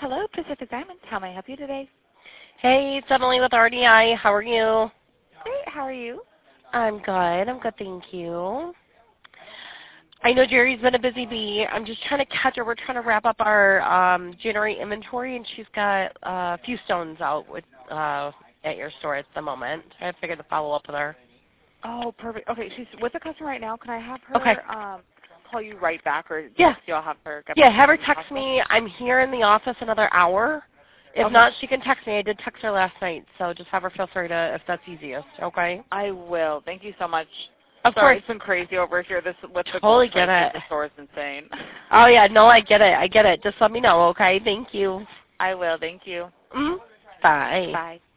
Hello, Pacific Diamonds. How may I help you today? Hey, it's Emily with RDI. How are you? Great. How are you? I'm good. I'm good, thank you. I know Jerry's been a busy bee. I'm just trying to catch her. We're trying to wrap up our January inventory, and she's got a few stones out with at your store at the moment. I figured to follow up with her. Oh, perfect. Okay, she's with a customer right now. Can I have her Okay. call you right back, or Yeah. you'll have her get Yeah, back have her to you text possible? me. I'm here in the office another hour. If Okay. not, she can text me. I did text her last night, so just have her feel free to, if that's easiest, okay? I will. Thank you so much. Of Sorry, course. it's been crazy over here. This with the Totally gold get prices, it. the store is insane. Oh, yeah. No, I get it. I get it. Just let me know, okay? Thank you. I will. Thank you. Bye. Bye.